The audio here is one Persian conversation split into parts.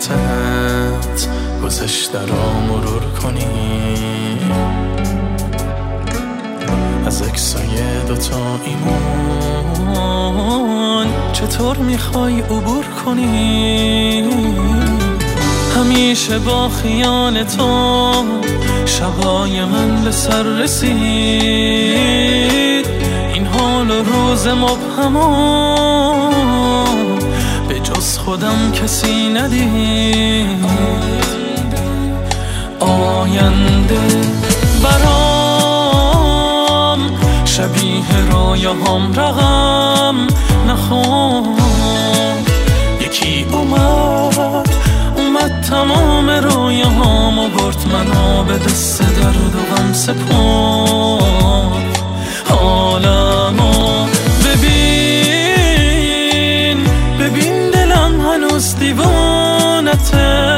صورتت گذشته را مرور کنی، از عکسای دوتا ایمون چطور میخوای عبور کنی؟ همیشه با خیال تو شبای من به سر رسید، این حال و روز مبهمو به جز خودم کسی ندید. آینده برام شبیه رویاهام رقم نخون، یکی اومد تمام رویاهامو برد، منو به دست درد و غم سپرد. حالمو ببین دلم هنوز دیوانته،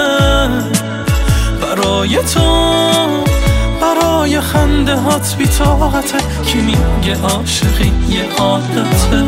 برای تو برای خنده هات بی طاقته، کی میگه عاشقی یه عادته؟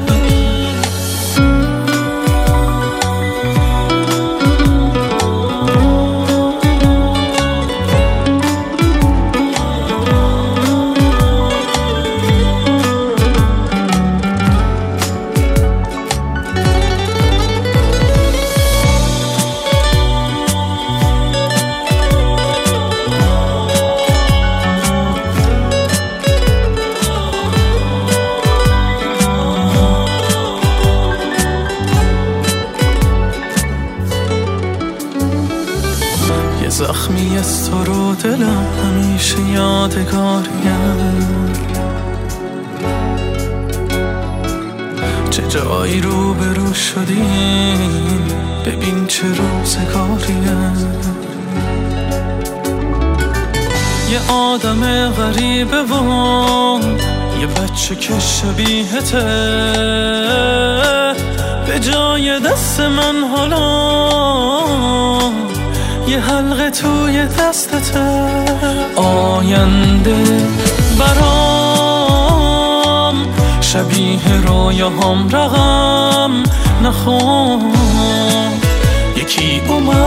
زخمی از تو رو دلم همیشه یادگاریم، چه جایی رو برو شدیم، ببین چه روزگاریم. یه آدم غریبه و یه بچه که شبیهته، به جای دست من حالا یه حلقه توی دستته. آینده برام شبیه رویاهام رقم نخون، یکی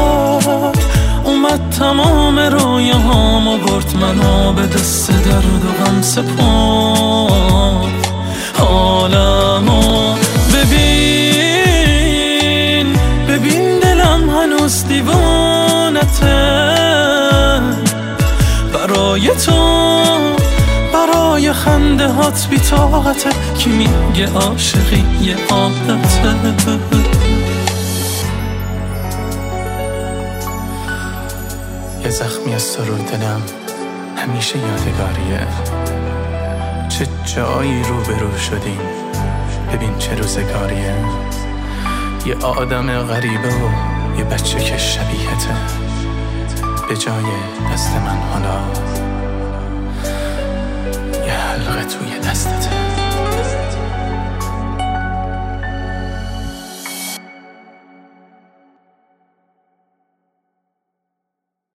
اومد تمام رویاهامو برد، منو به دست درد و غم سپرد. حالمو ببین دلم هنوز دیوانته، برای تو برای خنده هات بی طاقته، کی میگه عاشقی یه عادته؟ یه زخمی از تو رو دلم همیشه یادگاریه، چه جایی رو برو شدیم، ببین چه روزگاریه. یه آدم غریبه و یه بچه که شبیهته، به جای دست من حالا یه حلقه توی دستته.